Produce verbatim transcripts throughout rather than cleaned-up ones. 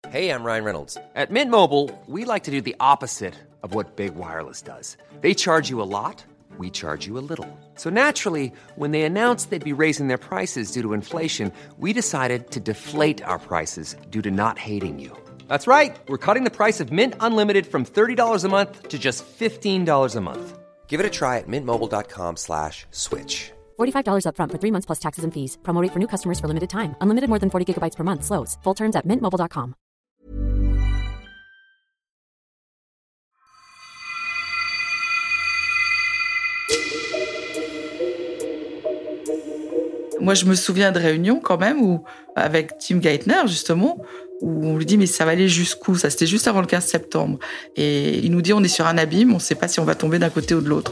Hey, I'm Ryan Reynolds. At Mint Mobile, we like to do the opposite of what Big Wireless does. They charge you a lot, we charge you a little. So naturally, when they announced they'd be raising their prices due to inflation, we decided to deflate our prices due to not hating you. That's right. We're cutting the price of Mint Unlimited from thirty dollars a month to just fifteen dollars a month. Give it a try at mintmobile.com slash switch. forty-five dollars up front for three months plus taxes and fees. Promo rate for new customers for limited time. Unlimited more than forty gigabytes per month. Slows full terms at mint mobile dot com. Moi, je me souviens de réunions quand même où, avec Tim Geithner, justement, où on lui dit « mais ça va aller jusqu'où ?» Ça, c'était juste avant le quinze septembre. Et il nous dit « on est sur un abîme, on ne sait pas si on va tomber d'un côté ou de l'autre ».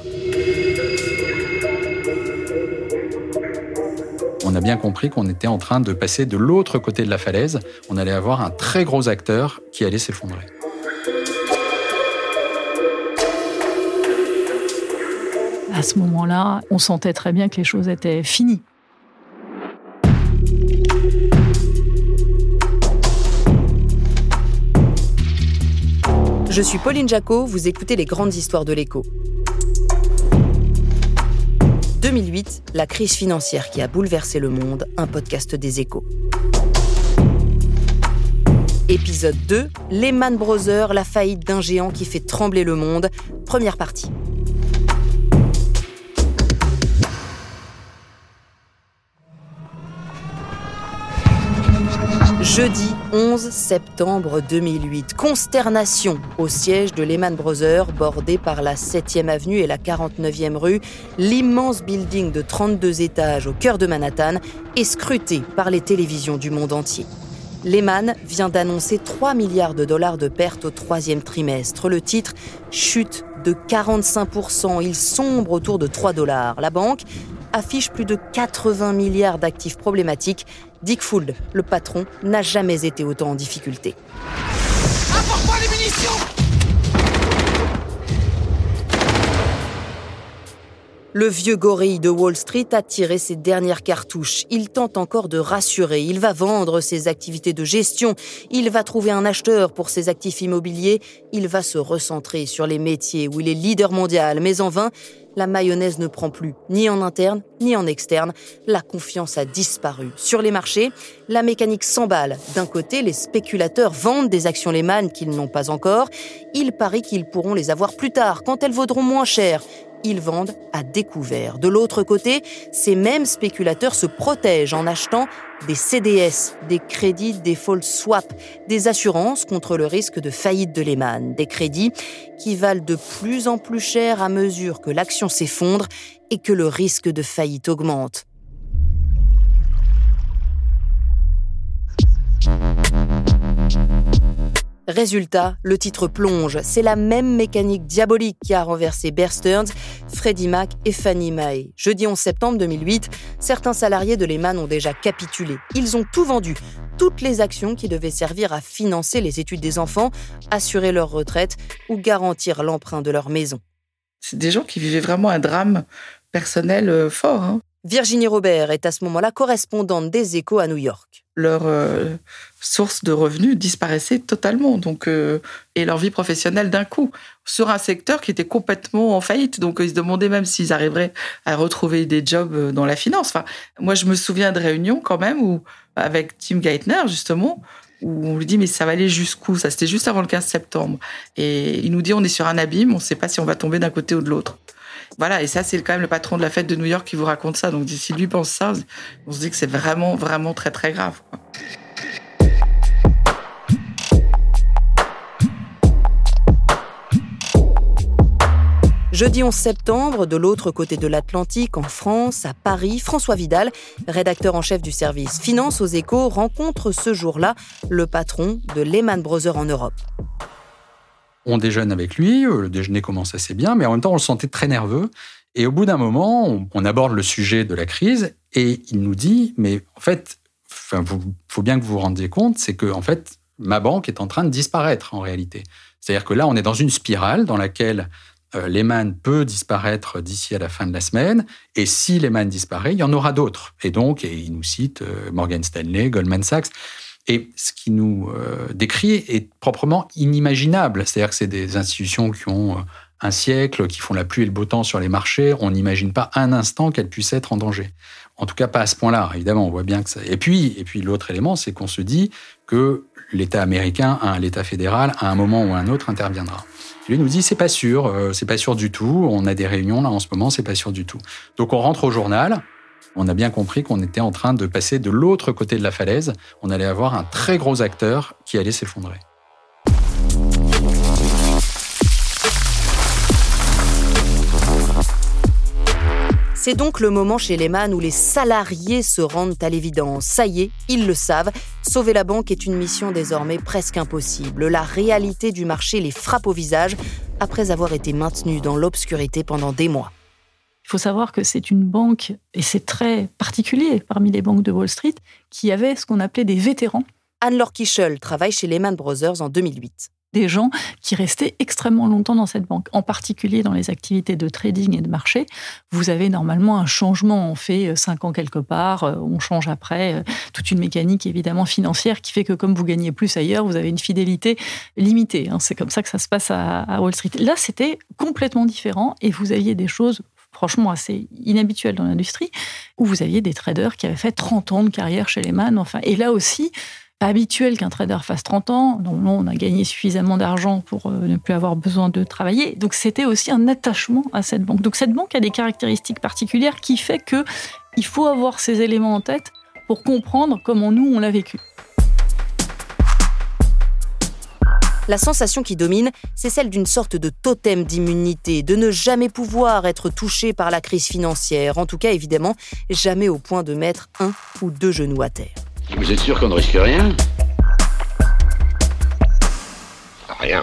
On a bien compris qu'on était en train de passer de l'autre côté de la falaise. On allait avoir un très gros acteur qui allait s'effondrer. À ce moment-là, on sentait très bien que les choses étaient finies. Je suis Pauline Jacot, vous écoutez Les Grandes Histoires de l'Écho. deux mille huit, la crise financière qui a bouleversé le monde, un podcast des Échos. Épisode deux, Lehman Brothers, la faillite d'un géant qui fait trembler le monde. Première partie. Jeudi onze septembre deux mille huit, consternation au siège de Lehman Brothers, bordé par la septième avenue et la quarante-neuvième rue. L'immense building de trente-deux étages au cœur de Manhattan est scruté par les télévisions du monde entier. Lehman vient d'annoncer trois milliards de dollars de pertes au troisième trimestre. Le titre chute de quarante-cinq pour cent. Il sombre autour de trois dollars. La banque affiche plus de quatre-vingts milliards d'actifs problématiques. Dick Fuld, le patron, n'a jamais été autant en difficulté. Apporte-moi les munitions! Le vieux gorille de Wall Street a tiré ses dernières cartouches. Il tente encore de rassurer. Il va vendre ses activités de gestion. Il va trouver un acheteur pour ses actifs immobiliers. Il va se recentrer sur les métiers où il est leader mondial. Mais en vain, la mayonnaise ne prend plus, ni en interne, ni en externe. La confiance a disparu. Sur les marchés, la mécanique s'emballe. D'un côté, les spéculateurs vendent des actions Lehman qu'ils n'ont pas encore. Ils parient qu'ils pourront les avoir plus tard, quand elles vaudront moins cher. Ils vendent à découvert. De l'autre côté, ces mêmes spéculateurs se protègent en achetant des C D S, des crédits default swap, des assurances contre le risque de faillite de Lehman, des crédits qui valent de plus en plus cher à mesure que l'action s'effondre et que le risque de faillite augmente. Résultat, le titre plonge. C'est la même mécanique diabolique qui a renversé Bear Stearns, Freddie Mac et Fannie Mae. Jeudi onze septembre deux mille huit, certains salariés de Lehman ont déjà capitulé. Ils ont tout vendu, toutes les actions qui devaient servir à financer les études des enfants, assurer leur retraite ou garantir l'emprunt de leur maison. C'est des gens qui vivaient vraiment un drame personnel fort. Hein. Virginie Robert est à ce moment-là correspondante des Échos à New York. Leur euh, source de revenus disparaissait totalement, donc, euh, et leur vie professionnelle d'un coup, sur un secteur qui était complètement en faillite. Donc, ils se demandaient même s'ils arriveraient à retrouver des jobs dans la finance. Enfin, moi, je me souviens de réunions quand même, où, avec Tim Geithner, justement, où on lui dit « mais ça va aller jusqu'où ?» Ça, c'était juste avant le quinze septembre. Et il nous dit « on est sur un abîme, on ne sait pas si on va tomber d'un côté ou de l'autre ». Voilà, et ça, c'est quand même le patron de la fête de New York qui vous raconte ça. Donc, si lui pense ça, on se dit que c'est vraiment, vraiment très, très grave, quoi. Jeudi onze septembre, de l'autre côté de l'Atlantique, en France, à Paris, François Vidal, rédacteur en chef du service Finance aux Échos, rencontre ce jour-là le patron de Lehman Brothers en Europe. On déjeune avec lui, le déjeuner commence assez bien, mais en même temps, on le sentait très nerveux. Et au bout d'un moment, on, on aborde le sujet de la crise et il nous dit « mais en fait, il faut bien que vous vous rendiez compte, c'est que en fait, ma banque est en train de disparaître en réalité. C'est-à-dire que là, on est dans une spirale dans laquelle euh, Lehman peut disparaître d'ici à la fin de la semaine et si Lehman disparaît, il y en aura d'autres. Et donc, et il nous cite euh, Morgan Stanley, Goldman Sachs. Et ce qui nous euh, décrit est proprement inimaginable. C'est-à-dire que c'est des institutions qui ont euh, un siècle, qui font la pluie et le beau temps sur les marchés. On n'imagine pas un instant qu'elles puissent être en danger. En tout cas, pas à ce point-là. Évidemment, on voit bien que ça... Et puis, et puis l'autre élément, c'est qu'on se dit que l'État américain, l'État fédéral, à un moment ou à un autre, interviendra. Lui nous dit, c'est pas sûr, euh, c'est pas sûr du tout. On a des réunions là en ce moment, c'est pas sûr du tout. Donc on rentre au journal. On a bien compris qu'on était en train de passer de l'autre côté de la falaise. On allait avoir un très gros acteur qui allait s'effondrer. C'est donc le moment chez Lehman où les salariés se rendent à l'évidence. Ça y est, ils le savent, sauver la banque est une mission désormais presque impossible. La réalité du marché les frappe au visage après avoir été maintenus dans l'obscurité pendant des mois. Il faut savoir que c'est une banque, et c'est très particulier parmi les banques de Wall Street, qui avait ce qu'on appelait des vétérans. Anne-Laure Kichel travaille chez Lehman Brothers en deux mille huit. Des gens qui restaient extrêmement longtemps dans cette banque, en particulier dans les activités de trading et de marché. Vous avez normalement un changement, on fait cinq ans quelque part, on change après, toute une mécanique évidemment financière qui fait que comme vous gagnez plus ailleurs, vous avez une fidélité limitée. C'est comme ça que ça se passe à Wall Street. Là, c'était complètement différent et vous aviez des choses franchement assez inhabituelles dans l'industrie, où vous aviez des traders qui avaient fait trente ans de carrière chez Lehman. Enfin, et là aussi, pas habituel qu'un trader fasse trente ans. Normalement, on a gagné suffisamment d'argent pour ne plus avoir besoin de travailler. Donc, c'était aussi un attachement à cette banque. Donc, cette banque a des caractéristiques particulières qui fait qu'il faut avoir ces éléments en tête pour comprendre comment nous, on l'a vécu. La sensation qui domine, c'est celle d'une sorte de totem d'immunité, de ne jamais pouvoir être touché par la crise financière. En tout cas, évidemment, jamais au point de mettre un ou deux genoux à terre. Vous êtes sûr qu'on ne risque rien ? Rien.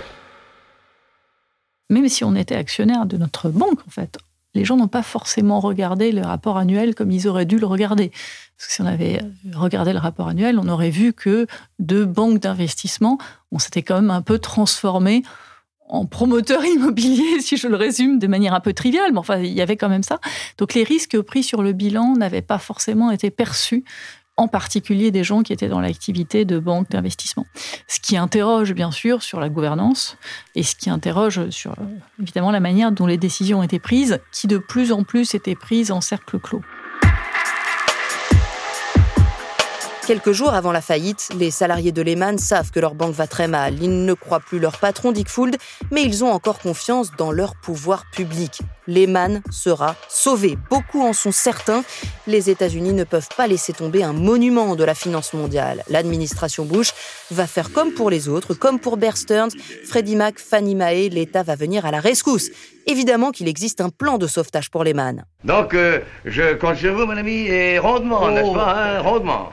Même si on était actionnaire de notre banque, en fait, les gens n'ont pas forcément regardé le rapport annuel comme ils auraient dû le regarder. Parce que si on avait regardé le rapport annuel, on aurait vu que de banques d'investissement, on s'était quand même un peu transformé en promoteur immobilier, si je le résume de manière un peu triviale, mais enfin, il y avait quand même ça. Donc les risques pris sur le bilan n'avaient pas forcément été perçus, en particulier des gens qui étaient dans l'activité de banque d'investissement. Ce qui interroge, bien sûr, sur la gouvernance et ce qui interroge sur, évidemment, la manière dont les décisions ont été prises, qui de plus en plus étaient prises en cercle clos. Quelques jours avant la faillite, les salariés de Lehman savent que leur banque va très mal. Ils ne croient plus leur patron Dick Fuld, mais ils ont encore confiance dans leur pouvoir public. Lehman sera sauvé. Beaucoup en sont certains. Les États-Unis ne peuvent pas laisser tomber un monument de la finance mondiale. L'administration Bush va faire comme pour les autres, comme pour Bear Stearns, Freddie Mac, Fannie Mae, l'État va venir à la rescousse. Évidemment qu'il existe un plan de sauvetage pour Lehman. Donc, euh, je compte sur vous, mon ami, et rondement, oh. n'est-ce pas, hein, rondement.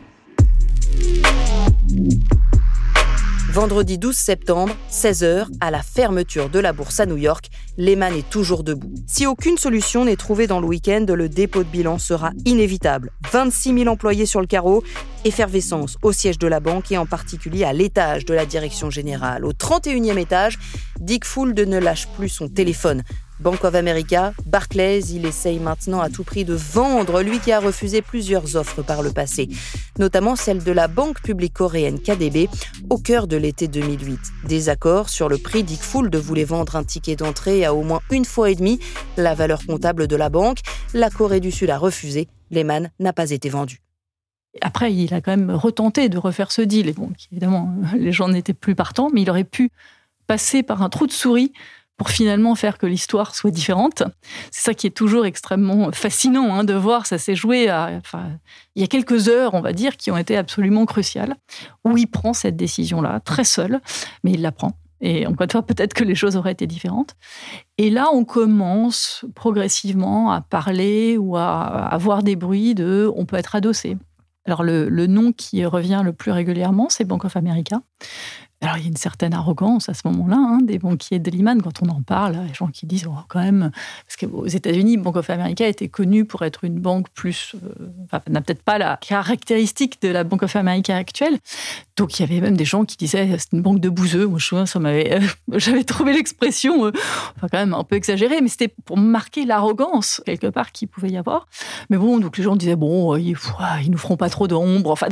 Vendredi douze septembre, seize heures, à la fermeture de la bourse à New York, Lehman est toujours debout. Si aucune solution n'est trouvée dans le week-end, le dépôt de bilan sera inévitable. vingt-six mille employés sur le carreau, effervescence au siège de la banque et en particulier à l'étage de la direction générale. Au trente et unième étage, Dick Fuld ne lâche plus son téléphone. Bank of America, Barclays, il essaye maintenant à tout prix de vendre, lui qui a refusé plusieurs offres par le passé, notamment celle de la banque publique coréenne K D B au cœur de l'été deux mille huit. Désaccord sur le prix, Dick Fuld voulait vendre un ticket d'entrée à au moins une fois et demie la valeur comptable de la banque. La Corée du Sud a refusé, Lehman n'a pas été vendu. Après, il a quand même retenté de refaire ce deal. Et bon, évidemment, les gens n'étaient plus partants, mais il aurait pu passer par un trou de souris pour finalement faire que l'histoire soit différente. C'est ça qui est toujours extrêmement fascinant hein, de voir. Ça s'est joué à, enfin, il y a quelques heures, on va dire, qui ont été absolument cruciales, où il prend cette décision-là, très seul, mais il la prend. Et encore une fois, peut-être que les choses auraient été différentes. Et là, on commence progressivement à parler ou à avoir des bruits de « on peut être adossé ». Alors, le, le nom qui revient le plus régulièrement, c'est Bank of America. Alors, il y a une certaine arrogance à ce moment-là, hein, des banquiers de Lehman, quand on en parle, les gens qui disent, oh, quand même, parce qu'aux États-Unis, Bank of America était connue pour être une banque plus, euh, enfin, n'a peut-être pas la caractéristique de la Bank of America actuelle. Donc, il y avait même des gens qui disaient, c'est une banque de bouseux. Moi, je me souviens, ça m'avait, euh, j'avais trouvé l'expression, euh, enfin, quand même un peu exagérée, mais c'était pour marquer l'arrogance, quelque part, qu'il pouvait y avoir. Mais bon, donc les gens disaient, bon, ils, ils nous feront pas trop d'ombre. Enfin, donc,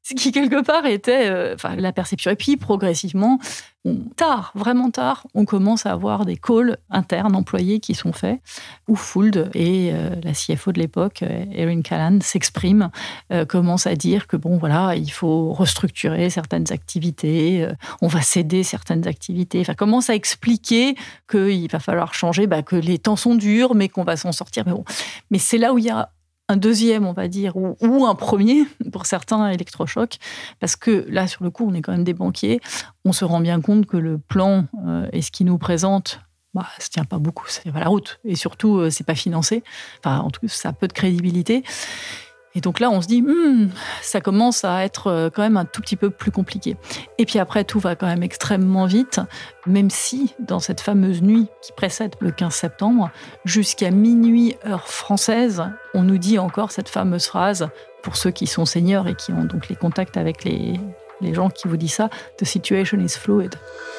Ce qui, quelque part, était euh, enfin, la perception. Et puis, progressivement, on, tard, vraiment tard, on commence à avoir des calls internes employés qui sont faits, où Fould et euh, la C F O de l'époque, Erin Callan, s'expriment, euh, commencent à dire que, bon, voilà, il faut restructurer certaines activités, euh, on va céder certaines activités, enfin, commence à expliquer qu'il va falloir changer, bah, que les temps sont durs, mais qu'on va s'en sortir. Mais, bon. mais c'est là où il y a un deuxième, on va dire, ou, ou un premier, pour certains, électrochoc, parce que là, sur le coup, on est quand même des banquiers, on se rend bien compte que le plan euh, et ce qu'ils nous présentent, bah, ça ne tient pas beaucoup, ça tient pas la route, et surtout, euh, c'est pas financé, enfin, en tout cas, ça a peu de crédibilité. Et donc là, on se dit, hm, ça commence à être quand même un tout petit peu plus compliqué. Et puis après, tout va quand même extrêmement vite, même si, dans cette fameuse nuit qui précède le quinze septembre, jusqu'à minuit, heure française, on nous dit encore cette fameuse phrase, pour ceux qui sont seniors et qui ont donc les contacts avec les, les gens qui vous disent ça, « The situation is fluid ».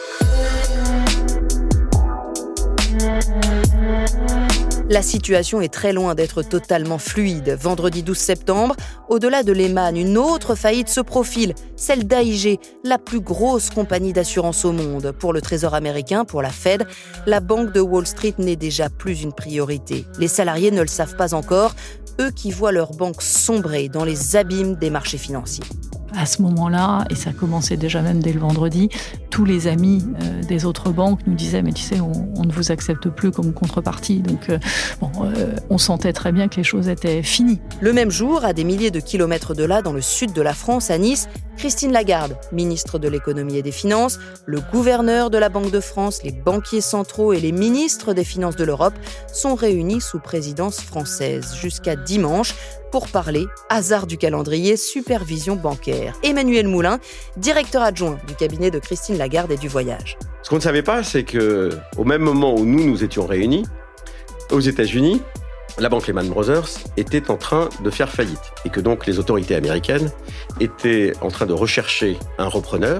La situation est très loin d'être totalement fluide. Vendredi douze septembre, au-delà de Lehman, une autre faillite se profile, celle d'A I G, la plus grosse compagnie d'assurance au monde. Pour le Trésor américain, pour la Fed, la banque de Wall Street n'est déjà plus une priorité. Les salariés ne le savent pas encore, eux qui voient leur banque sombrer dans les abîmes des marchés financiers. À ce moment-là, et ça commençait déjà même dès le vendredi, tous les amis euh, des autres banques nous disaient « mais tu sais, on, on ne vous accepte plus comme contrepartie ». Donc euh, bon, euh, on sentait très bien que les choses étaient finies. Le même jour, à des milliers de kilomètres de là, dans le sud de la France, à Nice, Christine Lagarde, ministre de l'économie et des finances, le gouverneur de la Banque de France, les banquiers centraux et les ministres des finances de l'Europe sont réunis sous présidence française jusqu'à dimanche pour parler, hasard du calendrier, supervision bancaire. Emmanuel Moulin, directeur adjoint du cabinet de Christine Lagarde et du voyage. Ce qu'on ne savait pas, c'est qu'au même moment où nous, nous étions réunis, aux États-Unis, la banque Lehman Brothers était en train de faire faillite et que donc les autorités américaines étaient en train de rechercher un repreneur.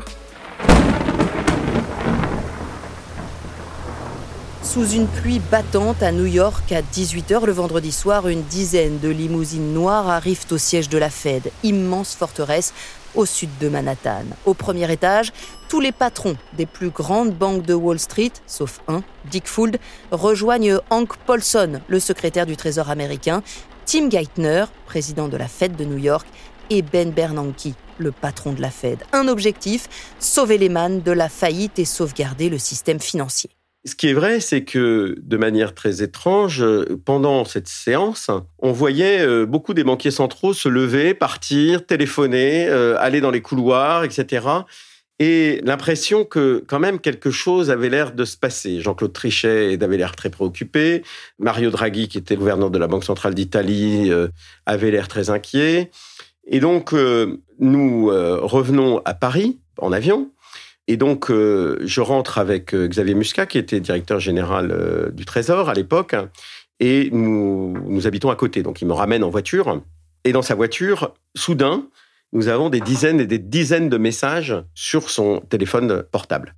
Sous une pluie battante à New York, à dix-huit heures le vendredi soir, une dizaine de limousines noires arrivent au siège de la Fed, immense forteresse au sud de Manhattan. Au premier étage, tous les patrons des plus grandes banques de Wall Street, sauf un, Dick Fould, rejoignent Hank Paulson, le secrétaire du Trésor américain, Tim Geithner, président de la Fed de New York, et Ben Bernanke, le patron de la Fed. Un objectif, sauver Lehman de la faillite et sauvegarder le système financier. Ce qui est vrai, c'est que, de manière très étrange, pendant cette séance, on voyait beaucoup des banquiers centraux se lever, partir, téléphoner, aller dans les couloirs, et cetera. Et l'impression que, quand même, quelque chose avait l'air de se passer. Jean-Claude Trichet avait l'air très préoccupé. Mario Draghi, qui était gouverneur de la Banque centrale d'Italie, avait l'air très inquiet. Et donc, nous revenons à Paris, en avion. Et donc, euh, je rentre avec euh, Xavier Muscat, qui était directeur général euh, du Trésor à l'époque, et nous, nous habitons à côté. Donc, il me ramène en voiture. Et dans sa voiture, soudain, nous avons des dizaines et des dizaines de messages sur son téléphone portable.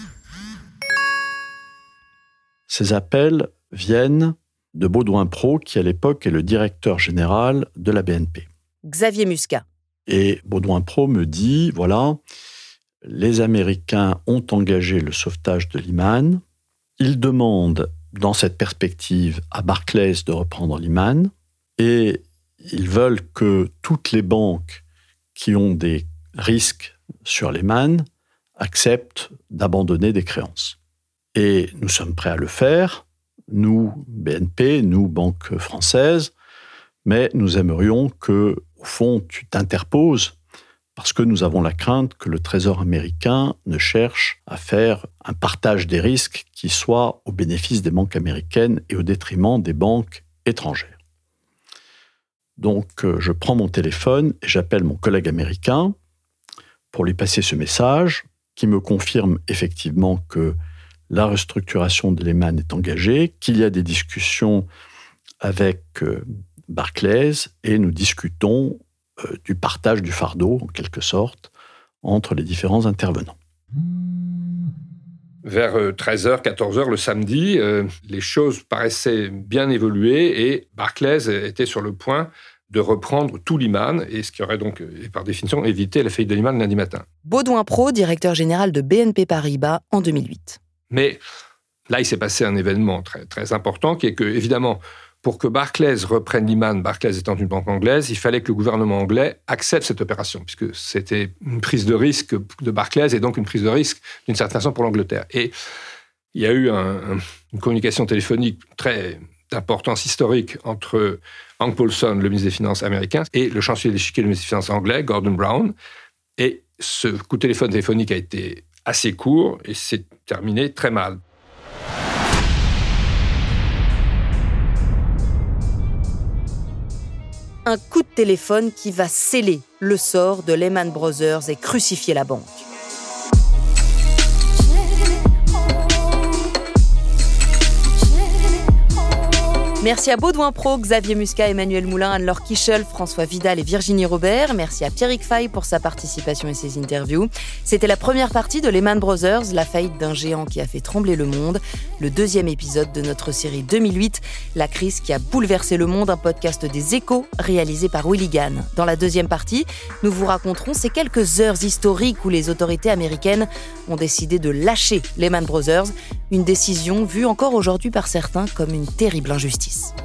Ces appels viennent de Baudouin Pro, qui à l'époque est le directeur général de la B N P. Xavier Muscat. Et Baudouin Pro me dit, voilà... Les Américains ont engagé le sauvetage de Lehman. Ils demandent, dans cette perspective, à Barclays de reprendre Lehman. Et ils veulent que toutes les banques qui ont des risques sur Lehman acceptent d'abandonner des créances. Et nous sommes prêts à le faire, nous, B N P, nous, Banque française, mais nous aimerions que, au fond, tu t'interposes parce que nous avons la crainte que le Trésor américain ne cherche à faire un partage des risques qui soit au bénéfice des banques américaines et au détriment des banques étrangères. Donc, je prends mon téléphone et j'appelle mon collègue américain pour lui passer ce message qui me confirme effectivement que la restructuration de Lehman est engagée, qu'il y a des discussions avec Barclays et nous discutons Euh, du partage du fardeau, en quelque sorte, entre les différents intervenants. Vers treize heures, quatorze heures le samedi, euh, les choses paraissaient bien évoluer et Barclays était sur le point de reprendre tout Lehman, et ce qui aurait donc, et par définition, évité la faillite de Lehman lundi matin. Baudouin Prot, directeur général de B N P Paribas en deux mille huit. Mais là, il s'est passé un événement très, très important, qui est que, évidemment, pour que Barclays reprenne Lehman, Barclays étant une banque anglaise, il fallait que le gouvernement anglais accepte cette opération, puisque c'était une prise de risque de Barclays et donc une prise de risque, d'une certaine façon, pour l'Angleterre. Et il y a eu un, une communication téléphonique très d'importance historique entre Hank Paulson, le ministre des Finances américain, et le chancelier de l'échiquier, le ministre des Finances anglais, Gordon Brown. Et ce coup de téléphone téléphonique a été assez court et s'est terminé très mal. Un coup de téléphone qui va sceller le sort de Lehman Brothers et crucifier la banque. Merci à Baudouin Prot, Xavier Muscat, Emmanuel Moulin, Anne-Laure Kichel, François Vidal et Virginie Robert. Merci à Pierrick Fay pour sa participation et ses interviews. C'était la première partie de Lehman Brothers, la faillite d'un géant qui a fait trembler le monde. Le deuxième épisode de notre série deux mille huit, la crise qui a bouleversé le monde, un podcast des Échos réalisé par Willy Gann. Dans la deuxième partie, nous vous raconterons ces quelques heures historiques où les autorités américaines ont décidé de lâcher Lehman Brothers, une décision vue encore aujourd'hui par certains comme une terrible injustice.